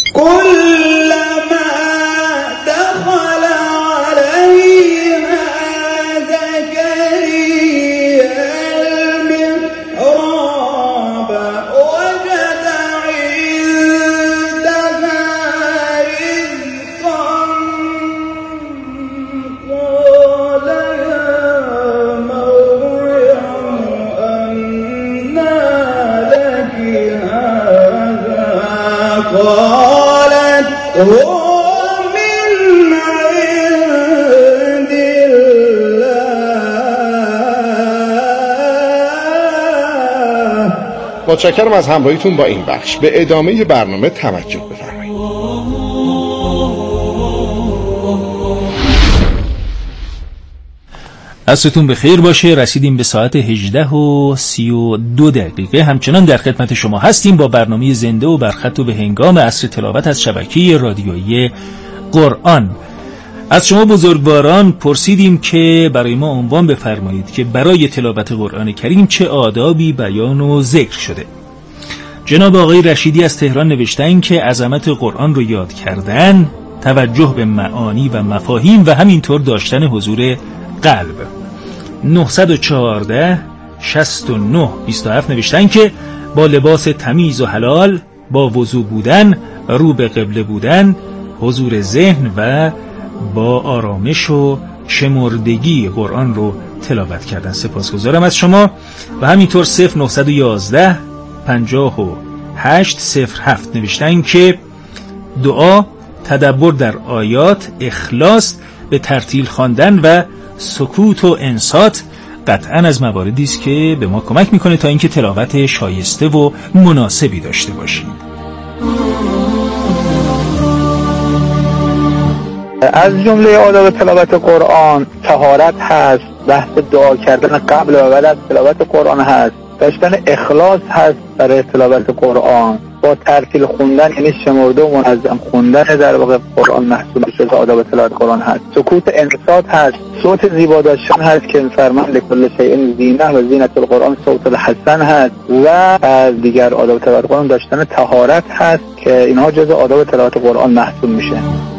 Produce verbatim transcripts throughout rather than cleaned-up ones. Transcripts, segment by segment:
كلما دخل عليها زكريا المحراب وجد عندها رزقا قال يا مريم أنى لك هذا قالت هو من عند الله. متشکرم از همراهیتون با این بخش. به ادامه برنامه توجه بفرمایید. عصرتون بخیر باشه. رسیدیم به ساعت هجده و سی و دو دقیقه. همچنان در خدمت شما هستیم با برنامه زنده و برخط و به هنگام عصر تلاوت از شبکه رادیویی قرآن. از شما بزرگواران پرسیدیم که برای ما عنوان بفرمایید که برای تلاوت قرآن کریم چه آدابی بیان و ذکر شده. جناب آقای رشیدی از تهران نوشتن که عظمت قرآن رو یاد کردن، توجه به معانی و مفاهیم و همینطور داشتن حضور قلب. نه چهارده شصت و نه بیست و هفت نوشتن که با لباس تمیز و حلال، با وضو بودن، رو به قبله بودن، حضور ذهن و با آرامش و شمردگی قرآن رو تلاوت کردن. سپاسگزارم از شما. و همینطور صفر نه یازده پنجاه و هشت صفر هفت نوشتن که دعا، تدبر در آیات، اخلاص، به ترتیل خواندن و سکوت و انصات قطعا از مواردی است که به ما کمک میکنه تا اینکه تلاوت شایسته و مناسبی داشته باشیم. از جمله آداب تلاوت قرآن طهارت هست، بحث دعا کردن قبل و بعد از تلاوت قرآن هست، داشتن اخلاص هست برای تلاوت قرآن، با ترتیل خوندن یعنی شمرده و منظم خوندن در واقع قرآن محسوب شده آداب تلاوت قرآن هست. سکوت انصات هست، صوت زیبا داشتن هست که فرمان لکل شیء زینه و زینت القرآن صوت الحسن هست. و از دیگر آداب تلاوت قرآن داشتن طهارت هست که اینها جزء آداب تلاوت قرآن محسوب میشه.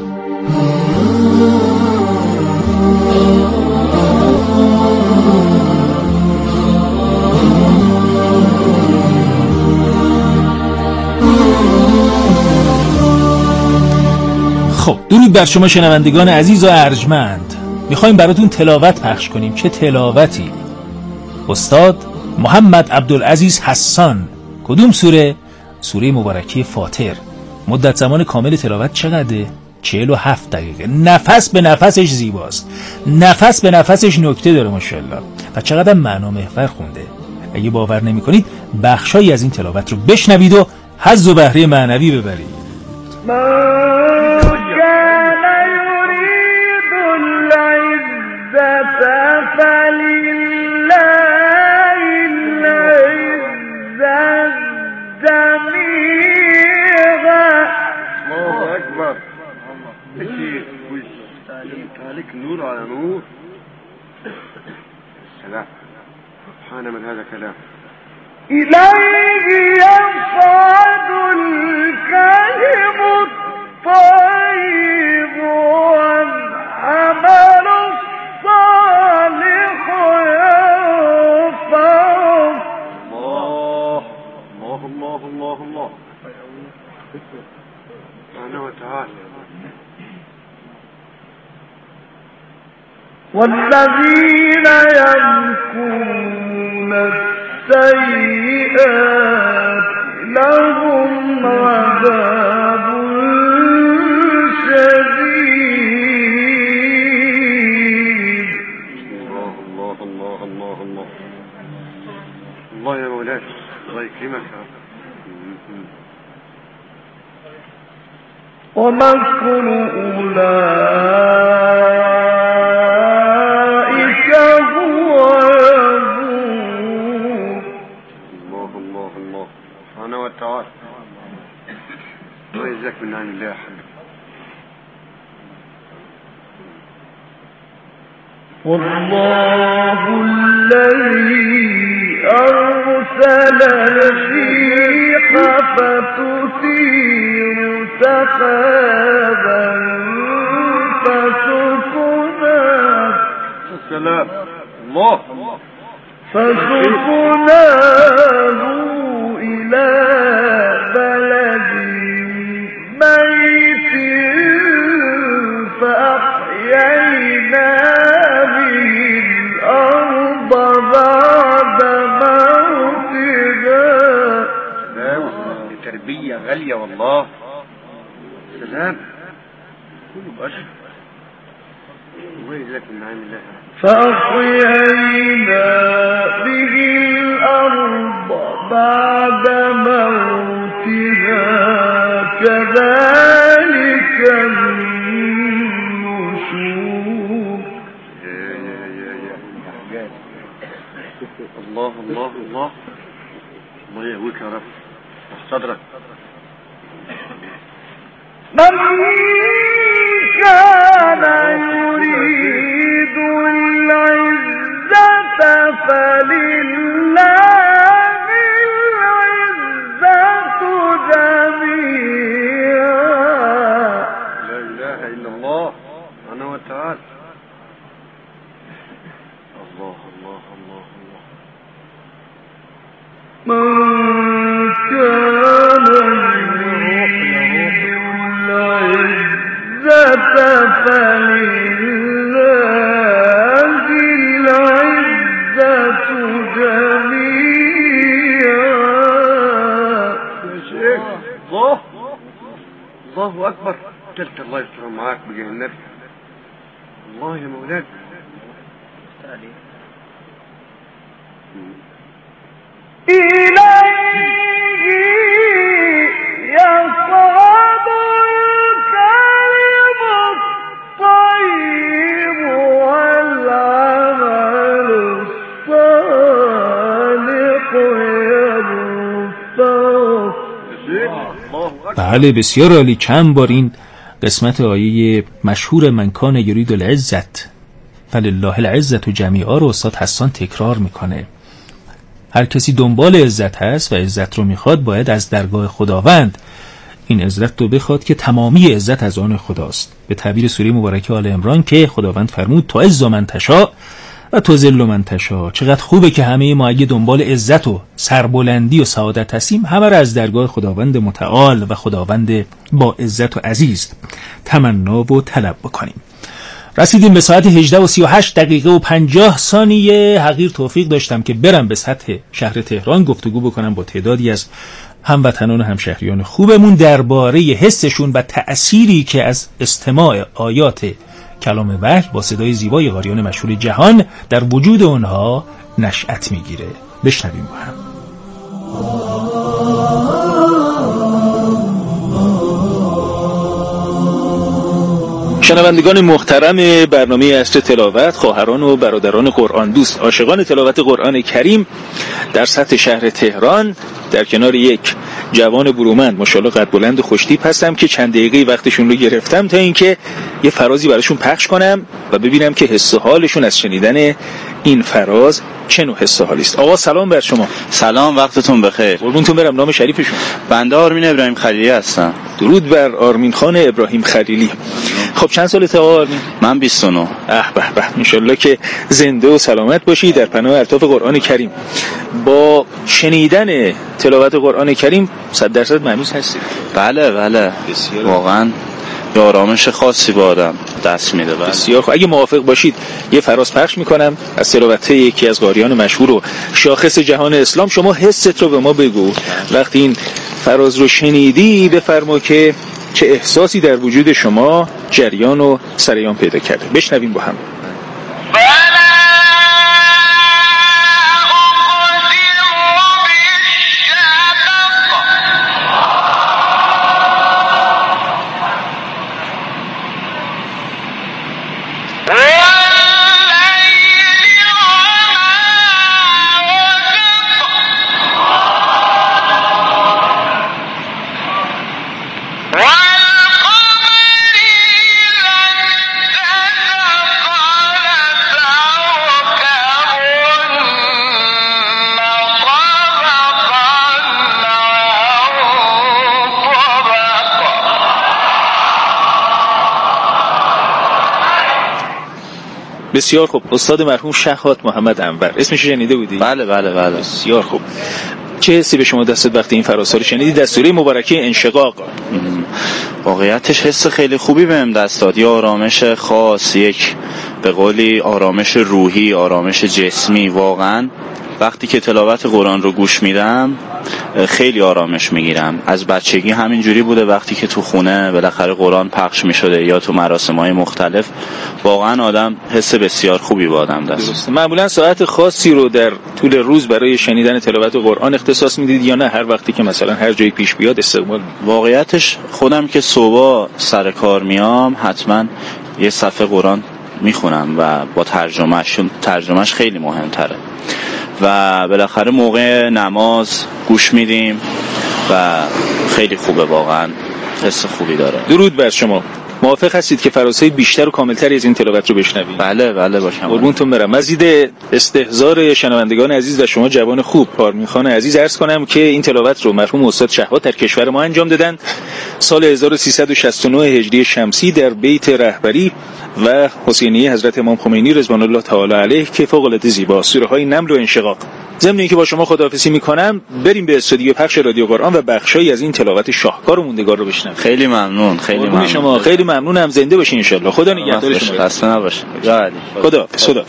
خب درود بر شما شنوندگان عزیز و ارجمند. میخوایم براتون تلاوت پخش کنیم. چه تلاوتی؟ استاد محمد عبدالعزیز حسان. کدوم سوره؟ سوره مبارکه فاطر. مدت زمان کامل تلاوت چقدره؟ چهل و هفت دقیقه. نفس به نفسش زیباست، نفس به نفسش نکته داره ماشاءالله و چقدر معنا محور خونده. اگه باور نمی کنید بخشایی از این تلاوت رو بشنوید و حظ و بهره معنوی ببرید. عليك نور على نور. سلام سبحان من هذا كلام. إليه يصعد الكلم الطيب والعمل الصالح يرفعه. الله الله الله الله الله سبحانه وتعالى. والذين يمكرون السيئات لهم عذاب شديد. الله الله الله الله الله الله يا مولاي الله يكرمك. ومكر أولئك هو يبور. الله الله الله سبحانه وتعالى. ويجزاك من عن الله حبيبي. والله الذي أرسل الريح فتثير سحابا فسقناه السلام الله فسقناه إلى بلد ميت فأحيينا به الأرض بعد موتها. سلام، تربية غالية والله. سلام، كله بأشر وين لك من عام الله. فأحيينا به الأرض بعد موتها كذلك النشور. يا يا يا يا حاجات. الله الله الله الله يهويك يا رب. صدرك. من كان يريد العزة فلله العزة جميعا. لا إله إلا الله سبحانه وتعالى. الله الله الله الله. من كان يريد العزة فلله العزة جميعا. يا شيخ الله الله أكبر. تلك الله يستر معاك بجاه النبي. الله يا مولانا. إليه يصعد الكلم الطيب والعمل الصالح يرفعه. بله بسیار عالی. چند بار این قسمت آیه مشهور من کان یرید العزت فلله العزت جمیعا رو استاد حسان تکرار میکنه. هر کسی دنبال عزت هست و عزت رو میخواد باید از درگاه خداوند این عزت رو بخواد که تمامی عزت از آن خداست. به تعبیر سوره مبارکه آل عمران که خداوند فرمود تعز من تشاء و تذل من تشاء. چقدر خوبه که همه ما اگه دنبال عزت و سربلندی و سعادت هستیم همه را از درگاه خداوند متعال و خداوند با عزت و عزیز تمنا و طلب بکنیم. رسیدیم به ساعت هجده و سی و هشت دقیقه و پنجاه ثانیه. حقیر توفیق داشتم که برم به سطح شهر تهران گفتگو بکنم با تعدادی از هموطنان و همشهریان خوبمون درباره حسشون و تأثیری که از استماع آیات کلام وحی با صدای زیبای قاریان مشهور جهان در وجود اونها نشأت میگیره. بشنویم با هم. شنوندگان محترم برنامه عصر تلاوت، خواهران و برادران قرآن دوست، عاشقان تلاوت قرآن کریم در سطح شهر تهران، در کنار یک جوان برومند ماشاءالله قد بلند و خوشتیپ هستم که چند دقیقه وقتشون رو گرفتم تا اینکه یه فرازی براشون پخش کنم و ببینم که حس و حالشون از شنیدن این فراز چه نوع حس و حالی است. آقا سلام بر شما. سلام، وقتتون بخیر. قربونتون برم. نام شریفشون؟ بنده آرمین ابراهیم خلیلی هستم. درود بر آرمین خان ابراهیم خلیلی. خب چند سالته آقا آرمین؟ من بیست و نه. اه به به، انشالله که زنده و سلامت باشی در پناه الطاف قرآن کریم. با شنیدن تلاوت قرآن کریم صد درصد مانوس هستی؟ بله بله، واقعا یه آرامش خاصی با آدم دست میده. بسیار خوب. اگه موافق باشید یه فراز پخش میکنم از تلاوت یکی از قاریان مشهور و شاخص جهان اسلام. شما حست رو به ما بگو. وقتی این فراز رو شنیدی بفرما که چه احساسی در وجود شما جریان و سریان پیدا کرده. بشنویم با هم. والقمر إذا اتسق بسیار خوب. استاد مرحوم شهوت محمد انور، اسمش شنیده بودی؟ بله بله بله. بسیار خوب. چه حسی به شما دست وقتی این فراسا رو شنیدی در سوره مبارکه انشقاق؟ واقعیتش حس خیلی خوبی بهم دست داد، یه آرامش خاص، یک به قولی آرامش روحی، آرامش جسمی. واقعا وقتی که تلاوت قرآن رو گوش میدم خیلی آرامش میگیرم. از بچگی همینجوری بوده، وقتی که تو خونه بالاخره قرآن پخش میشده یا تو مراسم‌های مختلف، واقعا آدم حس بسیار خوبی با آدم دست. معمولا ساعت خاصی رو در طول روز برای شنیدن تلاوت قرآن اختصاص میدید یا نه هر وقتی که مثلا هر جایی پیش بیاد استقبال می‌کنید؟ واقعیتش خودم که صبح سر کار میام حتما یه صفحه قرآن میخونم و با ترجمهش ترجمهش خیلی مهمتره و بالاخره موقع نماز گوش میدیم و خیلی خوبه، واقعا حس خوبی داره. درود بر شما. موافق هستید که فراسای بیشتر و کاملتری از این تلاوت رو بشنویم؟ بله بله باشم. قربونتون برم. مزید استحضار شنوندگان عزیز و شما جوان خوب پارمیخان عزیز عرض کنم که این تلاوت رو مرحوم استاد شهوت در کشور ما انجام دادن سال هزار و سیصد و شصت و نه هجری شمسی در بیت رهبری و حسینیه حضرت امام خمینی رضوان الله تعالی علیه که فوق العاده زیباست. سوره های نمل و انشقاق. ضمن اینکه با شما خداحافظی میکنم، بریم به استودیو پخش رادیو قرآن و بخشایی از این تلاوت شاهکار و موندگار رو بشنویم. خیلی ممنون، خیلی ممنون شما. خیلی ممنونم. زنده باشین ان شاء الله. خدا نگهدار شما. خسته نباش. خدا خدا خدا.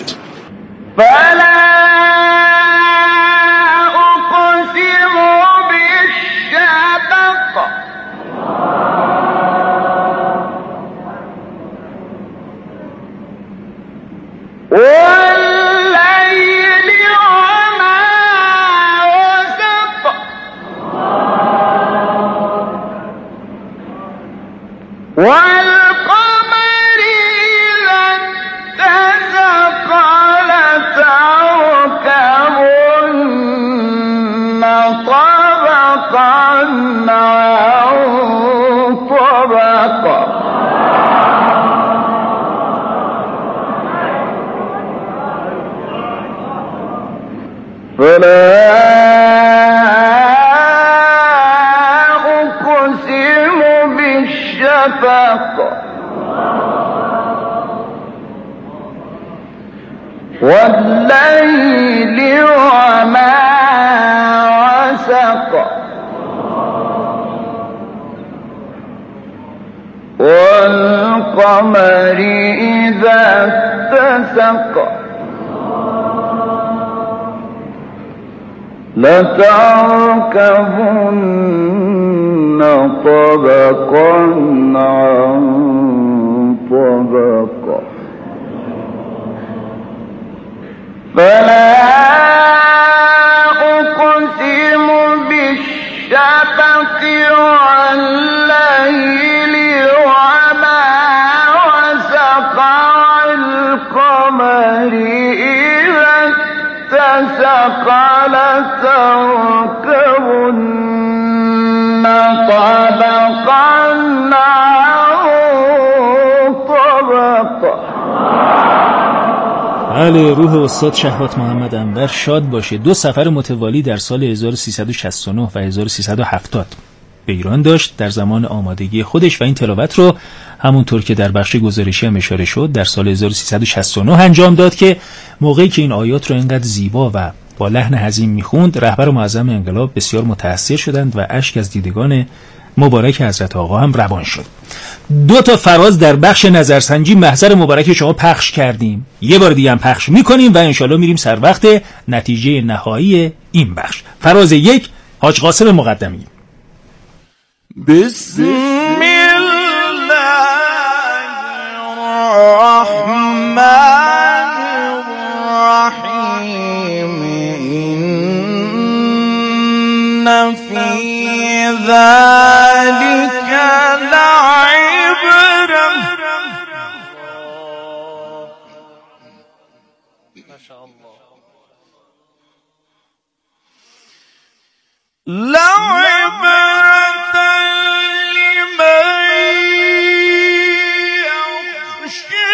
فلا أقسم بالشفق والليل وما وسق والقمر إذا اتسق لتركبن طبقا عن طبق فلا أقسم بالشفق والليل وما وسق والقمر إذا اتسق لتركبن طبقا عن طبق. بله، روح استاد شهوت محمد انور شاد باشه. دو سفر متوالی در سال هزار و سیصد و شصت و نه و هزار و سیصد و هفتاد به ایران داشت در زمان آمادگی خودش و این تلاوت رو همونطور که در بخش گزارشی هم اشاره شد در سال هزار و سیصد و شصت و نه انجام داد که موقعی که این آیات رو اینقدر زیبا و با لحن حزین میخوند رهبر معظم انقلاب بسیار متأثر شدند و اشک از دیدگان مبارک حضرت آقا هم روان شد. دو تا فراز در بخش نظرسنجی محضر مبارک شما پخش کردیم، یه بار دیگه هم پخش میکنیم و انشالله میریم سر وقت نتیجه نهایی این بخش. فراز یک، حاج قاسم مقدمی. بسم الله الرحمن الرحیم إن في ذلك لعبرة ما شاء الله لعبرة لمن يخشى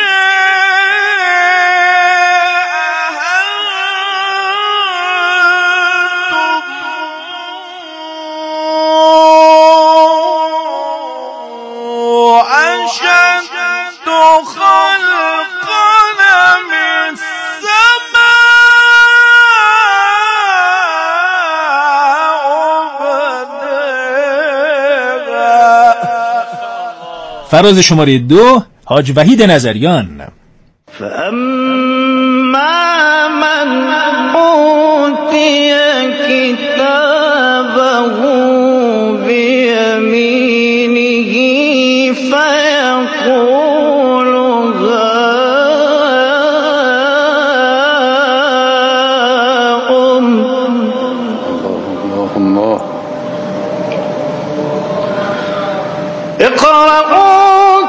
أشد خلقنا من فراز شماره دو حاج وحید نظریان. فأما من أوتي كتابه بيمينه فيقول هاؤم الله اقرأوا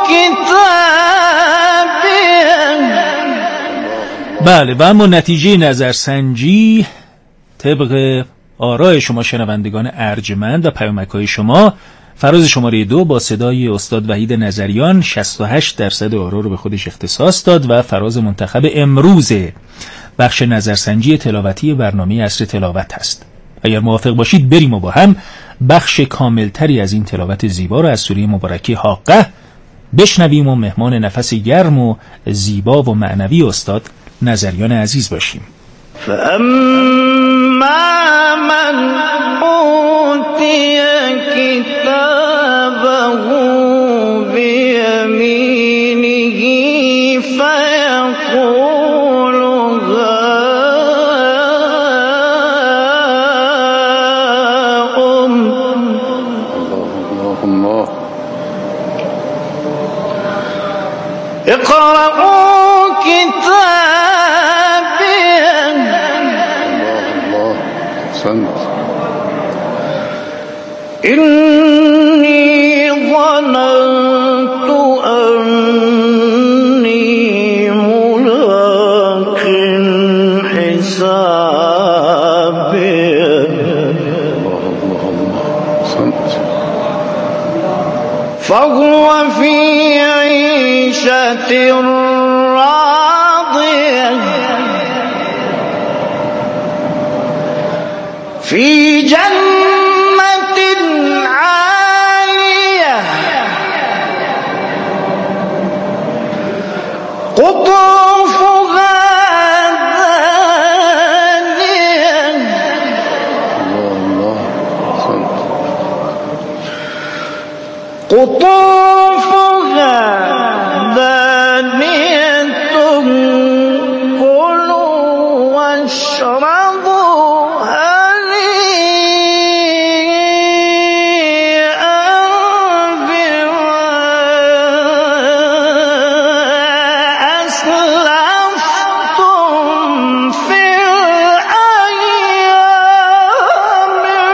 كتابيه. بله و اما نتیجه نظرسنجی طبق آراء شما شنوندگان ارجمند و پیامک‌های شما، فراز شماره دو با صدای استاد وحید نظریان شصت و هشت درصد آرا رو به خودش اختصاص داد و فراز منتخب امروز بخش نظرسنجی تلاوتی برنامه عصر تلاوت هست. اگر موافق باشید بریم و با هم بخش کاملتری از این تلاوت زیبا رو از سوره مبارکه حاقه بشنویم و مهمان نفس گرم و زیبا و معنوی استاد نظریان عزیز باشیم. فأما من أوتي كتابه بيمينه فيقول هاؤم الله اقرأوا كتابيه. الله سنت إني ظننت أني ملاق حسابي سنت فهو في عيشة راضية في جنة عالية قطوفها دانية الله سنت قطوفها دانية كلوا واشربوا هنيئا بما أسلفتم في الأيام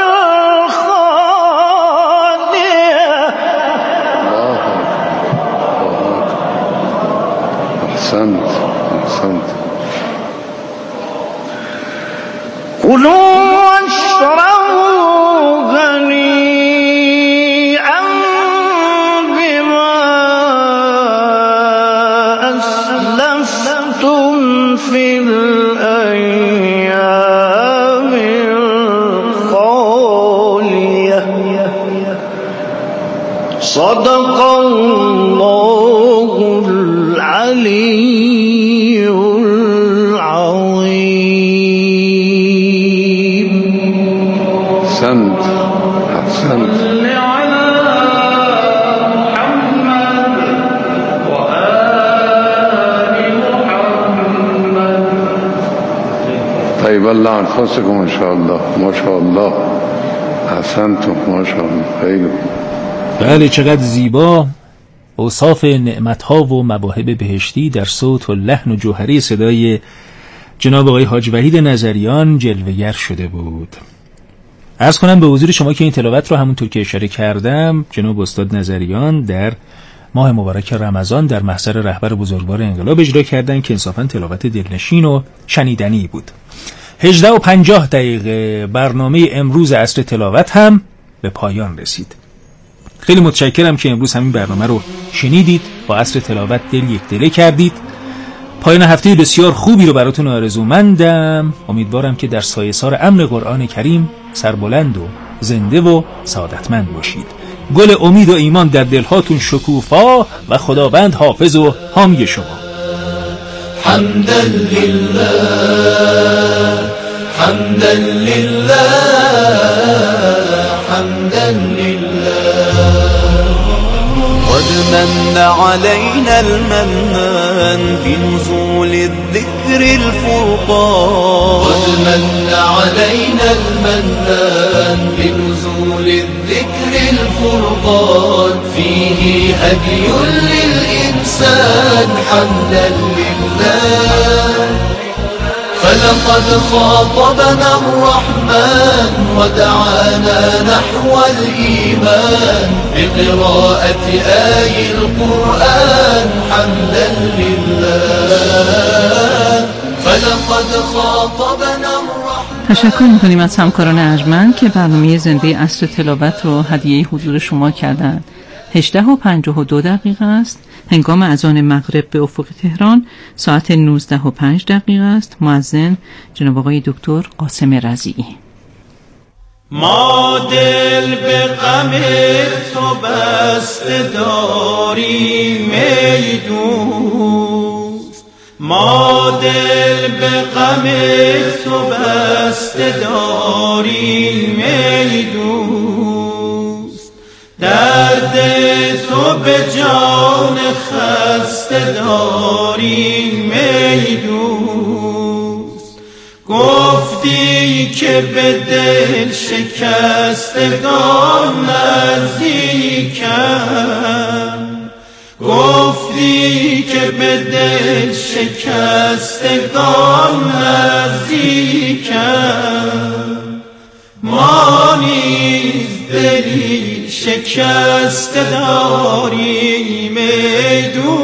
الخالية. أحسنت أحسنت كلوا واشربوا هنيئا بما أسلفتم في الأيام الخالية. صدق الله العلي العظيم. سنت أحسنت طيب الله أنفسكم إن شاء الله ما شاء الله أحسنتم ما شاء الله خیلی. بله چقدر زیبا اوصاف نعمتها و مواهب بهشتی در صوت و لحن و جوهری صدای جناب آقای حاج وحید نظریان جلوه‌گر شده بود. عرض کنم به حضور شما که این تلاوت رو همونطور که اشاره کردم جناب استاد نظریان در ماه مبارک رمضان در محضر رهبر بزرگوار انقلاب اجرا کردن که انصافا تلاوت دلنشین و شنیدنی بود. هجده و پنجاه دقیقه برنامه امروز عصر تلاوت هم به پایان رسید. خیلی متشکرم که امروز همین برنامه رو شنیدید، با عصر تلاوت دل یک دله کردید. پایان هفته بسیار خوبی رو براتون آرزومندم. امیدوارم که در سایه‌سار امن قرآن کریم سربلند و زنده و سعادتمند باشید. گل امید و ایمان در دلهاتون شکوفا و خداوند حافظ و حامی شما. حمدا لله حمدا لله حمدا لله قد من علينا المنان بنزول الذكر الفرقان قد من علينا المنان بنزول الذكر الفرقان فيه هدي للإنسان حمدا لله فلقد خاطبنا الرحمن ودعانا نحو الإيمان بقراءة آي القرآن حمدا لله فلقد خاطبنا الرحمن. تشکر می‌کنیم از همکاران ارجمند که برنامه زنده عصر تلاوت رو هدیه حضور شما کردند. هجده و پنجاه و دو دقیقه است. هنگام اذان مغرب به افق تهران ساعت نوزده و پنج دقیقه است. مؤذن جناب آقای دکتر قاسم رضیعی. ما دل به غم تو بسته داریم ای دوست، ما دل به غم تو بسته داریم ای دوست، درد تو به جان خسته داریم ای دوست. گفتی که به دل شکستگان نزدیکم، گفتی که به دل شکستگان نزدیکم، ما نیز دلی شکسته داریم ای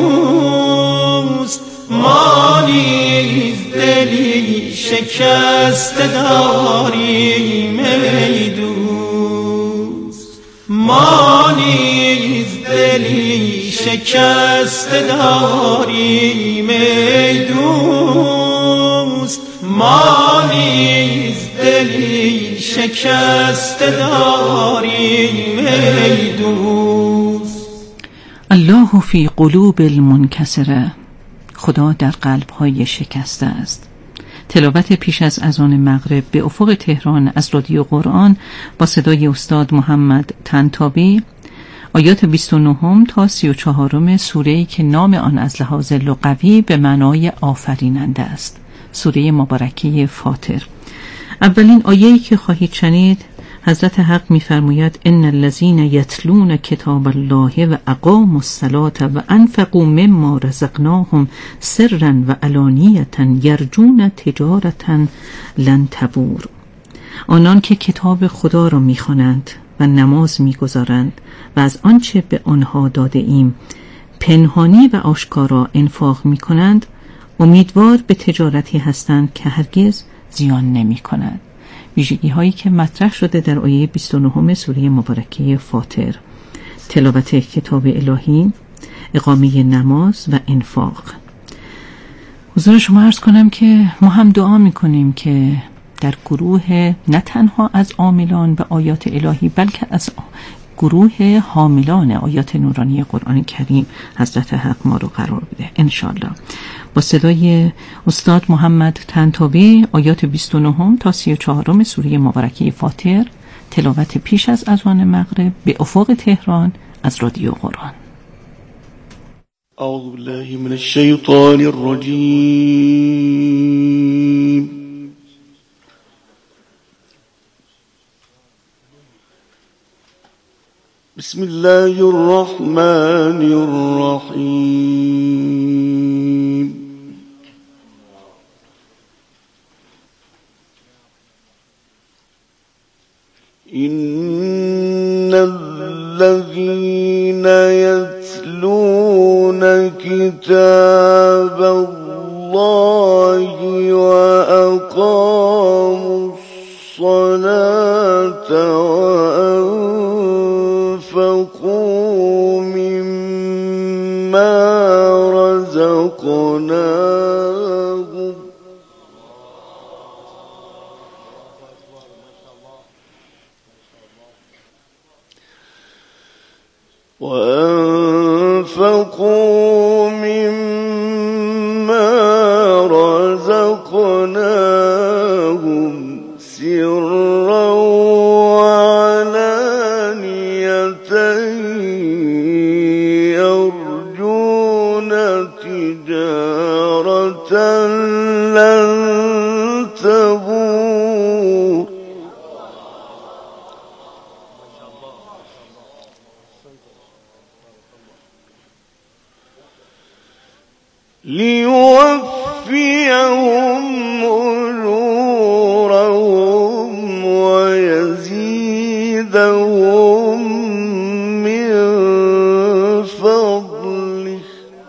دوست، ما نیز دلی شکسته داریم ای دوست، ما نیز دلی شکسته داریم ای دوست، ما نیز دلی شکسته داریم ای دوست. الله فی قلوب المنکسره، خدا در قلب‌های شکسته است. تلاوت پیش از اذان مغرب به افق تهران از رادیو قرآن با صدای استاد محمد طنطاوی، آیات بیست و نه تا سی و چهار سوره‌ای که نام آن از لحاظ لغوی به معنای آفریننده است، سوره مبارکه فاطر. اولین آیه‌ای که خواهید شنید، حضرت حق می‌فرماید ان الذين يتلون کتاب الله و اقاموا الصلاة و انفقوا مما رزقناهم سرا و علانیة یرجون تجارة لن تبور. آنان که کتاب خدا را می‌خوانند و نماز می‌گزارند و از آنچه به آنها داده ایم پنهانی و آشکارا انفاق می‌کنند، امیدوار به تجارتی هستند که هرگز زیان نمی‌کند. ویژگی هایی که مطرح شده در آیه بیست و نه سوره مبارکه فاطر: تلاوت کتاب الهی، اقامه نماز و انفاق. حضور شما عرض کنم که ما هم دعا میکنیم که در گروه نه تنها از عاملان به آیات الهی بلکه از گروه حاملان آیات نورانی قرآن کریم حضرت حق ما رو قرار بده انشالله. با صدای استاد محمد طنطاوی آیات بیست و نه تا سی و چهار سوره مبارکه فاطر، تلاوت پیش از اذان مغرب به افق تهران از رادیو قرآن. اعوذ بالله من الشیطان الرجیم. بسم الله الرحمن الرحیم. إن الذين يتلون كتاب الله وأقاموا الصلاة وأنفقوا مما رزقناهم وأنفقوا مما رزقناهم سرا وعلانية ليوفيهم أجورهم ويزيدهم من فضله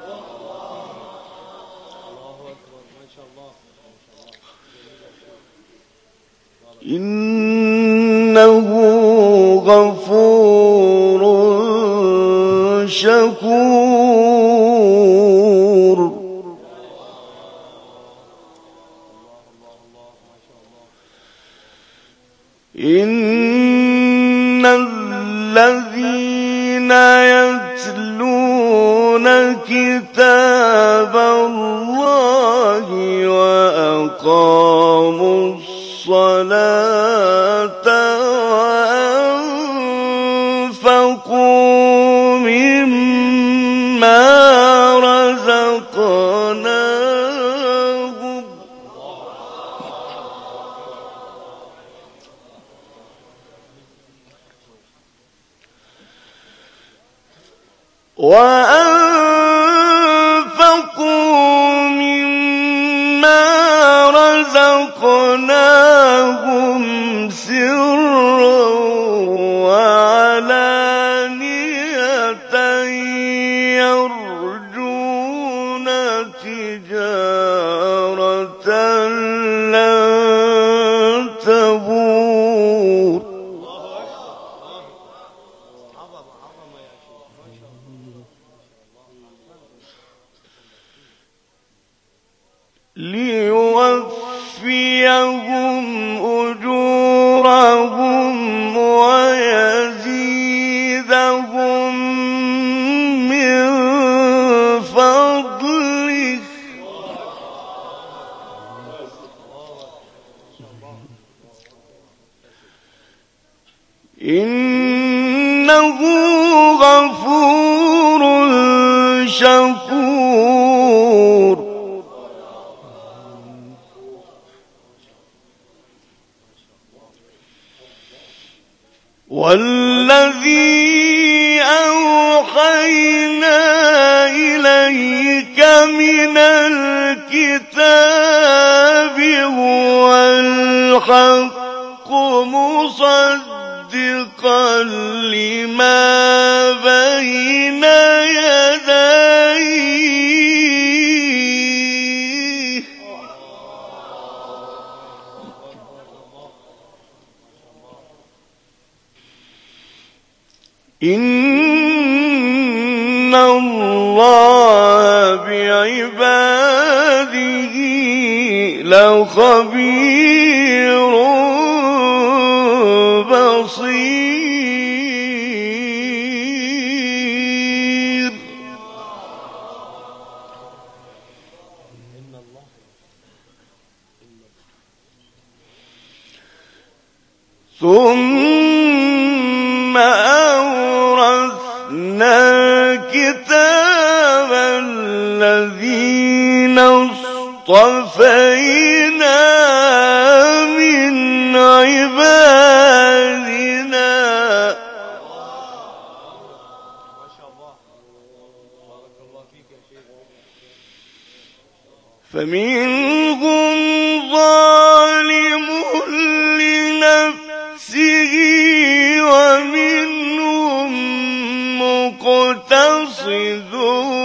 إنه غفور شكور. إن الذين يتلون كتاب الله وأقاموا الصلاة وأنفقوا مما رزقناهم وأنفقوا مما رزقناهم سرا وعلانية يرجون تجارة لن تبور. ليوفيهم أجورهم ويزيدهم من فضله إنه غفور شكور. والذي أوحينا إليك من الكتاب هو الحق مصدقا لما بين يديه إن الله بعباده لخبير بصير. ثم أورثنا الكتاب الذين اصطفينا من عبادنا فمنهم ظالم لنفسه ومنهم مقتصد